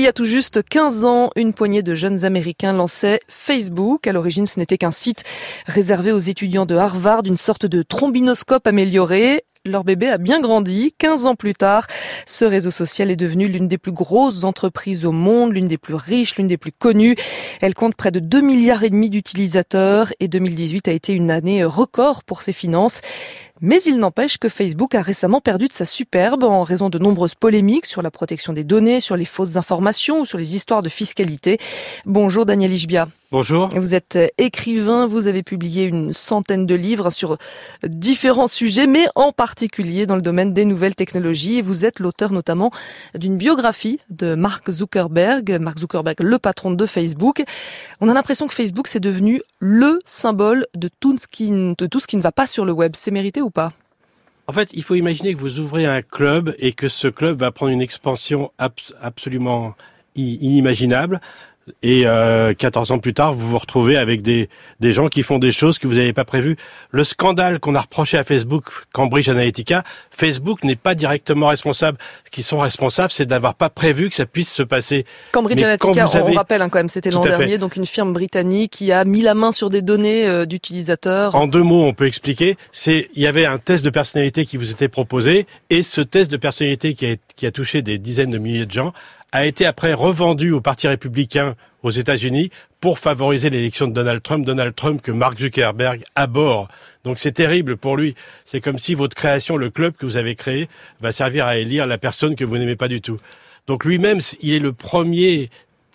y a tout juste 15 ans, une poignée de jeunes Américains lançaient Facebook. À l'origine, ce n'était qu'un site réservé aux étudiants de Harvard, une sorte de trombinoscope amélioré. Leur bébé a bien grandi. 15 ans plus tard, ce réseau social est devenu l'une des plus grosses entreprises au monde, l'une des plus riches, l'une des plus connues. Elle compte près de 2,5 milliards d'utilisateurs et 2018 a été une année record pour ses finances. Mais il n'empêche que Facebook a récemment perdu de sa superbe en raison de nombreuses polémiques sur la protection des données, sur les fausses informations ou sur les histoires de fiscalité. Bonjour Daniel Ishbia. Bonjour. Vous êtes écrivain, vous avez publié une centaine de livres sur différents sujets, mais en particulier dans le domaine des nouvelles technologies. Et vous êtes l'auteur notamment d'une biographie de Mark Zuckerberg, le patron de Facebook. On a l'impression que Facebook, c'est devenu le symbole de tout ce qui ne va pas sur le web. C'est mérité ou pas ? En fait, il faut imaginer que vous ouvrez un club et que ce club va prendre une expansion absolument inimaginable. Et 14 ans plus tard, vous vous retrouvez avec des gens qui font des choses que vous n'avez pas prévues. Le scandale qu'on a reproché à Facebook, Cambridge Analytica, Facebook n'est pas directement responsable. Ce qu'ils sont responsables, c'est d'avoir pas prévu que ça puisse se passer. Cambridge Analytica, on rappelle quand même, c'était l'an dernier, donc une firme britannique qui a mis la main sur des données d'utilisateurs. En 2 mots, on peut expliquer. Il y avait un test de personnalité qui vous était proposé, et ce test de personnalité qui a touché des dizaines de milliers de gens a été après revendu au Parti républicain aux États-Unis pour favoriser l'élection de Donald Trump que Mark Zuckerberg abhorre. Donc c'est terrible pour lui. C'est comme si votre création, le club que vous avez créé, va servir à élire la personne que vous n'aimez pas du tout. Donc lui-même, il est le premier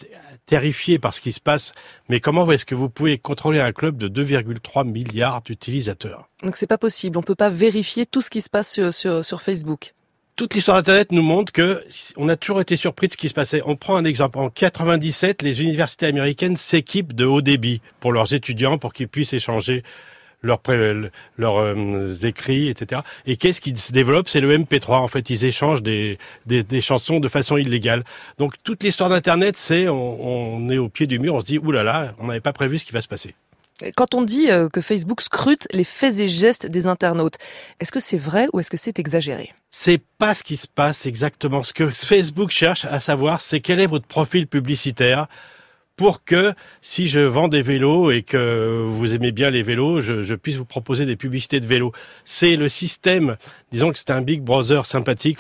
terrifié par ce qui se passe. Mais comment est-ce que vous pouvez contrôler un club de 2,3 milliards d'utilisateurs ? Donc c'est pas possible. On peut pas vérifier tout ce qui se passe sur Facebook. Toute l'histoire d'Internet nous montre que on a toujours été surpris de ce qui se passait. On prend un exemple. En 97, les universités américaines s'équipent de haut débit pour leurs étudiants, pour qu'ils puissent échanger leurs écrits, etc. Et qu'est-ce qui se développe ? C'est le MP3. En fait, ils échangent des chansons de façon illégale. Donc, toute l'histoire d'Internet, on est au pied du mur, on se dit, oulala, on n'avait pas prévu ce qui va se passer. Quand on dit que Facebook scrute les faits et gestes des internautes, est-ce que c'est vrai ou est-ce que c'est exagéré ? C'est pas ce qui se passe exactement. Ce que Facebook cherche à savoir, c'est quel est votre profil publicitaire pour que, si je vends des vélos et que vous aimez bien les vélos, je puisse vous proposer des publicités de vélos. C'est le système, disons que c'est un Big Brother sympathique,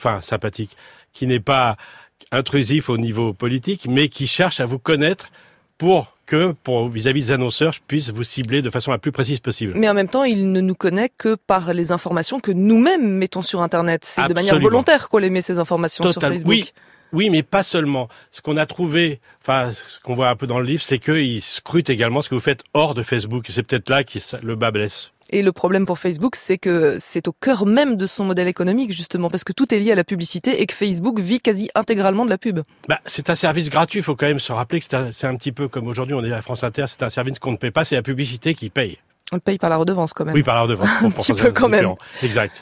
qui n'est pas intrusif au niveau politique, mais qui cherche à vous connaître pour vis-à-vis des annonceurs, je puisse vous cibler de façon la plus précise possible. Mais en même temps, il ne nous connaît que par les informations que nous-mêmes mettons sur Internet. C'est Absolument. De manière volontaire qu'on les met, ces informations sur Facebook. Oui, mais pas seulement. Ce qu'on a trouvé, ce qu'on voit un peu dans le livre, c'est qu'il scrute également ce que vous faites hors de Facebook. C'est peut-être là que le bas blesse. Et le problème pour Facebook, c'est que c'est au cœur même de son modèle économique, justement, parce que tout est lié à la publicité et que Facebook vit quasi intégralement de la pub. C'est un service gratuit, il faut quand même se rappeler que c'est un petit peu comme aujourd'hui, on est à France Inter, c'est un service qu'on ne paie pas, c'est la publicité qui paye. On le paye par la redevance quand même. Oui, par la redevance. Un petit peu quand même. Exact.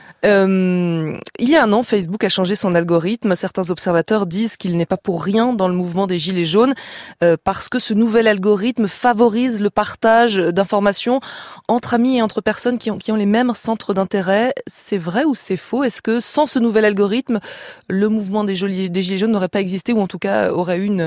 Il y a un an, Facebook a changé son algorithme. Certains observateurs disent qu'il n'est pas pour rien dans le mouvement des Gilets jaunes parce que ce nouvel algorithme favorise le partage d'informations entre amis et entre personnes qui ont les mêmes centres d'intérêt. C'est vrai ou c'est faux ? Est-ce que sans ce nouvel algorithme, le mouvement des Gilets jaunes n'aurait pas existé ou en tout cas aurait eu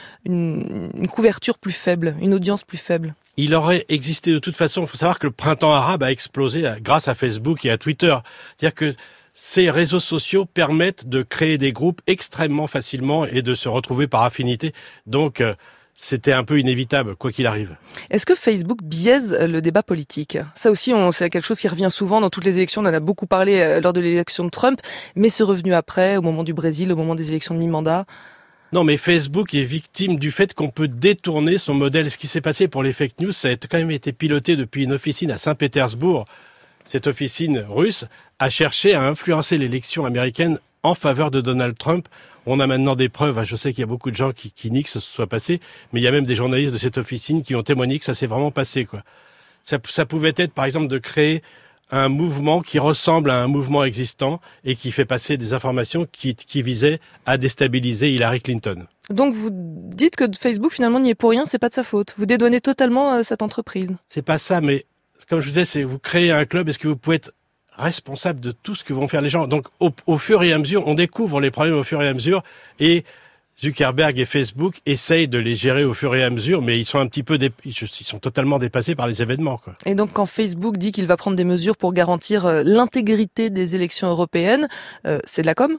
une couverture plus faible, une audience plus faible ? Il aurait existé de toute façon. Il faut savoir que le printemps arabe a explosé grâce à Facebook et à Twitter. C'est-à-dire que ces réseaux sociaux permettent de créer des groupes extrêmement facilement et de se retrouver par affinité. Donc, c'était un peu inévitable, quoi qu'il arrive. Est-ce que Facebook biaise le débat politique ? Ça aussi, c'est quelque chose qui revient souvent dans toutes les élections. On en a beaucoup parlé lors de l'élection de Trump, mais c'est revenu après, au moment du Brésil, au moment des élections de mi-mandat. Non, mais Facebook est victime du fait qu'on peut détourner son modèle. Ce qui s'est passé pour les fake news, ça a quand même été piloté depuis une officine à Saint-Pétersbourg. Cette officine russe a cherché à influencer l'élection américaine en faveur de Donald Trump. On a maintenant des preuves. Je sais qu'il y a beaucoup de gens qui nient que ce soit passé, mais il y a même des journalistes de cette officine qui ont témoigné que ça s'est vraiment passé, quoi. Ça pouvait être, par exemple, de créer un mouvement qui ressemble à un mouvement existant et qui fait passer des informations qui visaient à déstabiliser Hillary Clinton. Donc vous dites que Facebook finalement n'y est pour rien, c'est pas de sa faute. Vous dédouanez totalement cette entreprise. C'est pas ça, mais comme je vous disais, vous créez un club, est-ce que vous pouvez être responsable de tout ce que vont faire les gens ? Donc au fur et à mesure, on découvre les problèmes au fur et à mesure et Zuckerberg et Facebook essayent de les gérer au fur et à mesure, mais ils sont un petit peu, ils sont totalement dépassés par les événements, quoi. Et donc, quand Facebook dit qu'il va prendre des mesures pour garantir l'intégrité des élections européennes, c'est de la com?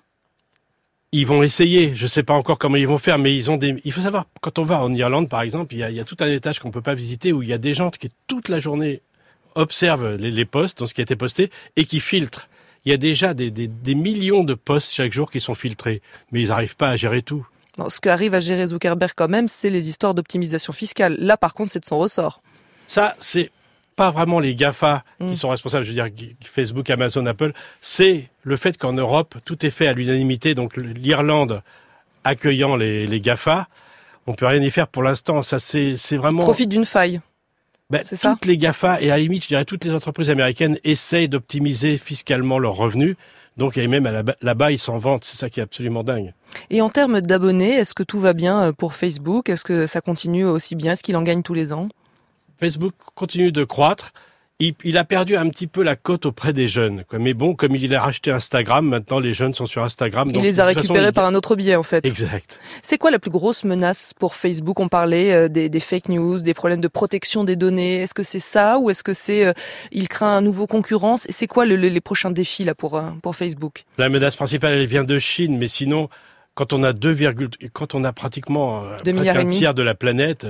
Ils vont essayer. Je sais pas encore comment ils vont faire, mais il faut savoir, quand on va en Irlande, par exemple, il y a tout un étage qu'on peut pas visiter où il y a des gens qui toute la journée observent les posts, dans ce qui a été posté, et qui filtrent. Il y a déjà des millions de posts chaque jour qui sont filtrés, mais ils n'arrivent pas à gérer tout. Bon, ce qu'arrive à gérer Zuckerberg quand même, c'est les histoires d'optimisation fiscale. Là, par contre, c'est de son ressort. Ça, c'est pas vraiment les GAFA qui sont responsables, je veux dire Facebook, Amazon, Apple. C'est le fait qu'en Europe, tout est fait à l'unanimité. Donc l'Irlande accueillant les GAFA, on peut rien y faire pour l'instant. Ça, c'est vraiment... Profite d'une faille. C'est ça ? Toutes les GAFA et à la limite, je dirais toutes les entreprises américaines essayent d'optimiser fiscalement leurs revenus. Donc, et même là-bas, ils s'en vantent. C'est ça qui est absolument dingue. Et en termes d'abonnés, est-ce que tout va bien pour Facebook ? Est-ce que ça continue aussi bien ? Est-ce qu'il en gagne tous les ans ? Facebook continue de croître. Il a perdu un petit peu la cote auprès des jeunes, quoi. Mais bon, comme il a racheté Instagram, maintenant les jeunes sont sur Instagram. Il les a récupérés par un autre biais, en fait. Exact. C'est quoi la plus grosse menace pour Facebook ? On parlait des fake news, des problèmes de protection des données. Est-ce que c'est ça ou est-ce que c'est il craint un nouveau concurrence ? C'est quoi les prochains défis là pour Facebook ? La menace principale, elle vient de Chine, mais sinon, quand on a quand on a pratiquement presque un tiers de la planète.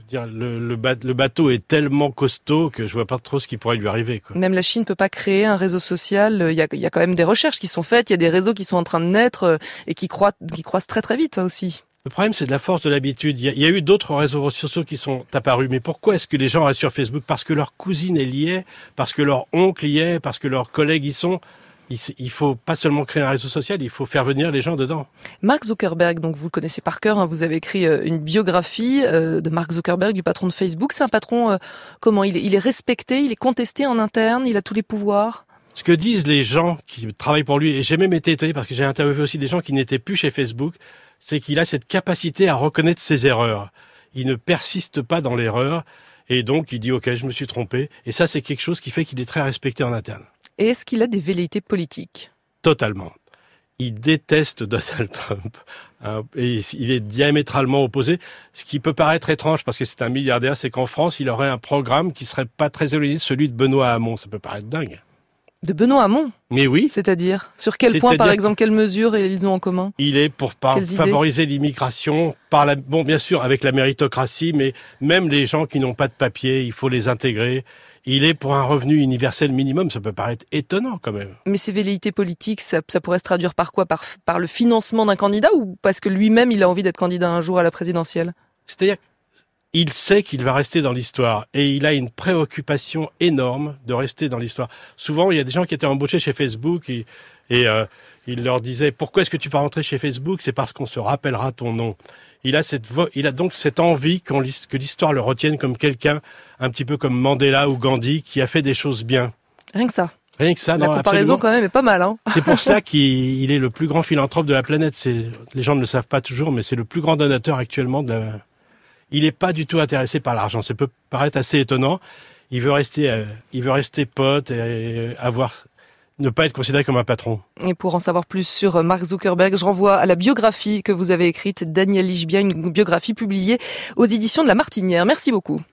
Le bateau est tellement costaud que je vois pas trop ce qui pourrait lui arriver, quoi. Même la Chine peut pas créer un réseau social. Il y a quand même des recherches qui sont faites. Il y a des réseaux qui sont en train de naître et qui croissent très très vite aussi. Le problème, c'est de la force de l'habitude. Il y a eu d'autres réseaux sociaux qui sont apparus. Mais pourquoi est-ce que les gens restent sur Facebook ? Parce que leur cousine y est, parce que leur oncle y est, parce que leurs collègues y sont. Il faut pas seulement créer un réseau social, il faut faire venir les gens dedans. Mark Zuckerberg, donc vous le connaissez par cœur, vous avez écrit une biographie de Mark Zuckerberg, du patron de Facebook. C'est un patron, comment il est respecté, il est contesté en interne, il a tous les pouvoirs. Ce que disent les gens qui travaillent pour lui, et j'ai même été étonné parce que j'ai interviewé aussi des gens qui n'étaient plus chez Facebook, c'est qu'il a cette capacité à reconnaître ses erreurs. Il ne persiste pas dans l'erreur, et donc il dit « Ok, je me suis trompé ». Et ça, c'est quelque chose qui fait qu'il est très respecté en interne. Et est-ce qu'il a des velléités politiques ? Totalement. Il déteste Donald Trump. Et il est diamétralement opposé. Ce qui peut paraître étrange parce que c'est un milliardaire, c'est qu'en France, il aurait un programme qui serait pas très éloigné de celui de Benoît Hamon. Ça peut paraître dingue. De Benoît Hamon ? Mais oui. C'est-à-dire ? Sur quel point, par exemple, quelles mesures ils ont en commun ? Il est pour favoriser l'immigration, bon, bien sûr, avec la méritocratie, mais même les gens qui n'ont pas de papier, il faut les intégrer. Il est pour un revenu universel minimum, ça peut paraître étonnant quand même. Mais ces velléités politiques, ça pourrait se traduire par quoi ? Par le financement d'un candidat ou parce que lui-même, il a envie d'être candidat un jour à la présidentielle ? C'est-à-dire qu'il sait qu'il va rester dans l'histoire et il a une préoccupation énorme de rester dans l'histoire. Souvent, il y a des gens qui étaient embauchés chez Facebook et il leur disait « Pourquoi est-ce que tu vas rentrer chez Facebook ? C'est parce qu'on se rappellera ton nom ». Il a donc cette envie que l'histoire le retienne comme quelqu'un, un petit peu comme Mandela ou Gandhi, qui a fait des choses bien. Rien que ça. Rien que ça. La comparaison quand même est pas mal, hein. C'est pour ça qu'il est le plus grand philanthrope de la planète. Les gens ne le savent pas toujours, mais c'est le plus grand donateur actuellement il n'est pas du tout intéressé par l'argent. Ça peut paraître assez étonnant. Il veut rester pote et ne pas être considéré comme un patron. Et pour en savoir plus sur Mark Zuckerberg, je renvoie à la biographie que vous avez écrite, Daniel Lichbia, une biographie publiée aux éditions de La Martinière. Merci beaucoup.